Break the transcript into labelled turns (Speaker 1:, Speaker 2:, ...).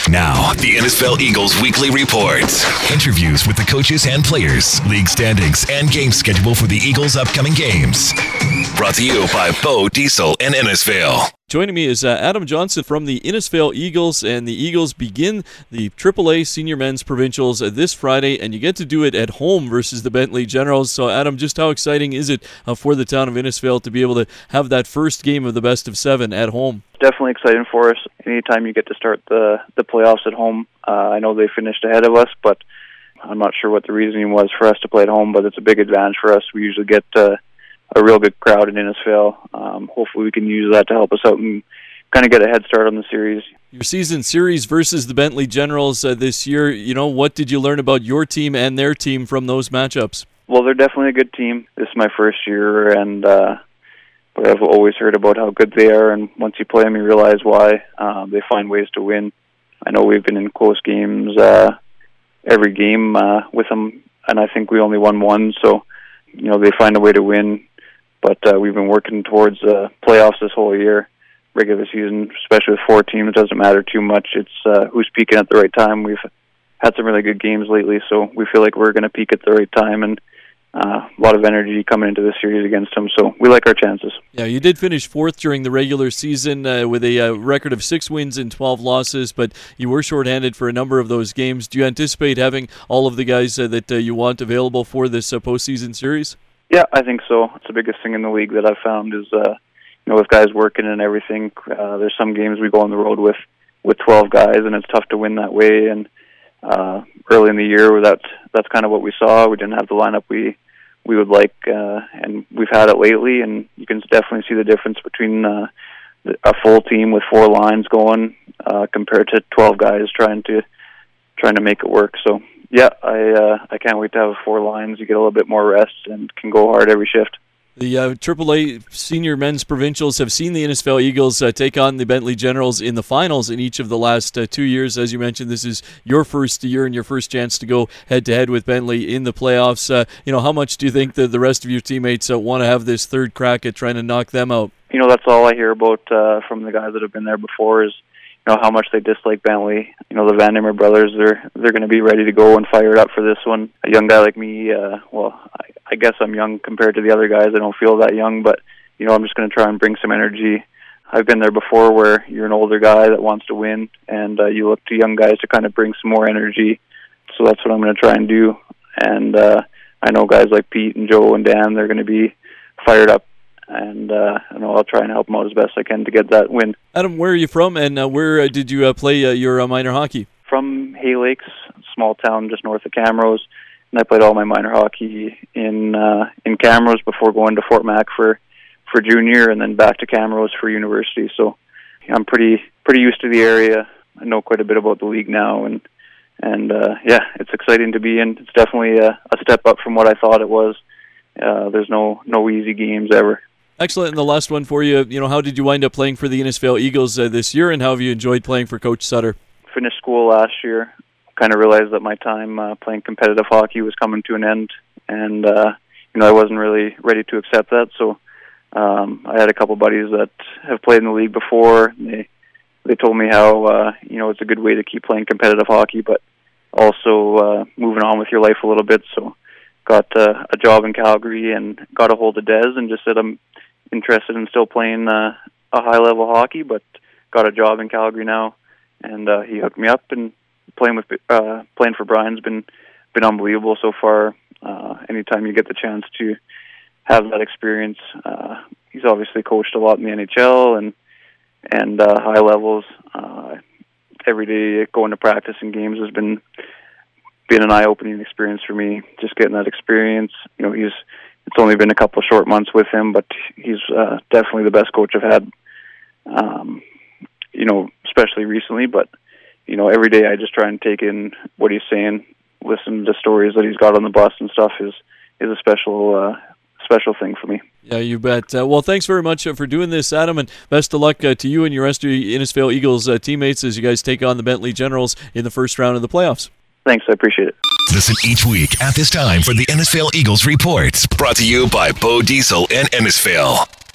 Speaker 1: Now, the NFL Eagles Weekly Report. Interviews with the coaches and players, league standings, and game schedule for the Eagles' upcoming games. Brought to you by Bo Diesel and Innisfail.
Speaker 2: Joining me is Adam Johnson from the Innisfail Eagles, and the Eagles begin the AAA Senior Men's Provincials this Friday, and you get to do it at home versus the Bentley Generals. So, Adam, just how exciting is it for the town of Innisfail to be able to have that first game of the best of 7 at home?
Speaker 3: Definitely exciting for us. Anytime you get to start the playoffs at home, I know they finished ahead of us, but I'm not sure what the reasoning was for us to play at home, but it's a big advantage for us. We usually get a real good crowd in Innisfail. Hopefully we can use that to help us out and kind of get a head start on the series.
Speaker 2: Your season series versus the Bentley Generals this year, what did you learn about your team and their team from those matchups?
Speaker 3: Well, they're definitely a good team. This is my first year, and but I've always heard about how good they are, and once you play them, you realize why. They find ways to win. I know we've been in close games every game with them, and I think we only won one, so they find a way to win. But we've been working towards playoffs this whole year. Regular season, especially with 4 teams, doesn't matter too much. It's who's peaking at the right time. We've had some really good games lately, so we feel like we're going to peak at the right time, and a lot of energy coming into this series against them, so we like our chances.
Speaker 2: Yeah, you did finish 4th during the regular season with a record of 6 wins and 12 losses, but you were shorthanded for a number of those games. Do you anticipate having all of the guys that you want available for this postseason series?
Speaker 3: Yeah, I think so. It's the biggest thing in the league that I've found is, with guys working and everything, there's some games we go on the road with 12 guys, and it's tough to win that way. And early in the year, that's kind of what we saw. We didn't have the lineup we would like, and we've had it lately, and you can definitely see the difference between a full team with 4 lines going compared to 12 guys trying to make it work. So, yeah, I can't wait to have 4 lines. You get a little bit more rest and can go hard every shift.
Speaker 2: The AAA Senior Men's Provincials have seen the Innisfail Eagles take on the Bentley Generals in the finals in each of the last 2 years. As you mentioned, this is your first year and your first chance to go head-to-head with Bentley in the playoffs. How much do you think that the rest of your teammates want to have this third crack at trying to knock them out?
Speaker 3: That's all I hear about from the guys that have been there before is how much they dislike Bentley. The Vandermeer brothers, they're going to be ready to go and fired up for this one. A young guy like me, I guess I'm young compared to the other guys. I don't feel that young, but, I'm just going to try and bring some energy. I've been there before where you're an older guy that wants to win, and you look to young guys to kind of bring some more energy. So that's what I'm going to try and do. And I know guys like Pete and Joe and Dan, they're going to be fired up. And I'll try and help them out as best I can to get that win.
Speaker 2: Adam, where are you from, and where did you play your minor hockey?
Speaker 3: From Hay Lakes, a small town just north of Camrose, and I played all my minor hockey in Camrose before going to Fort Mac for junior, and then back to Camrose for university. So I'm pretty used to the area. I know quite a bit about the league now, and it's exciting to be in. It's definitely a step up from what I thought it was. There's no easy games ever.
Speaker 2: Excellent. And the last one for you, how did you wind up playing for the Innisfail Eagles this year, and how have you enjoyed playing for Coach Sutter?
Speaker 3: Finished school last year. Kind of realized that my time playing competitive hockey was coming to an end, and I wasn't really ready to accept that. So I had a couple buddies that have played in the league before. They told me how it's a good way to keep playing competitive hockey, but also moving on with your life a little bit. So got a job in Calgary and got a hold of Des and just said I'm interested in still playing a high-level hockey, but got a job in Calgary now, and he hooked me up, and playing for Brian's been unbelievable so far. Anytime you get the chance to have that experience, he's obviously coached a lot in the NHL and high levels. Every day going to practice and games has been an eye-opening experience for me. Just getting that experience, it's only been a couple short months with him, but he's definitely the best coach I've had. Especially recently, but every day I just try and take in what he's saying, listen to stories that he's got on the bus and stuff is a special thing for me.
Speaker 2: Yeah, you bet. Well, thanks very much for doing this, Adam, and best of luck to you and your rest of your Innisfail Eagles teammates as you guys take on the Bentley Generals in the first round of the playoffs.
Speaker 3: Thanks, I appreciate it.
Speaker 1: Listen each week at this time for the Innisfail Eagles Report, brought to you by Bo Diesel and Innisfail.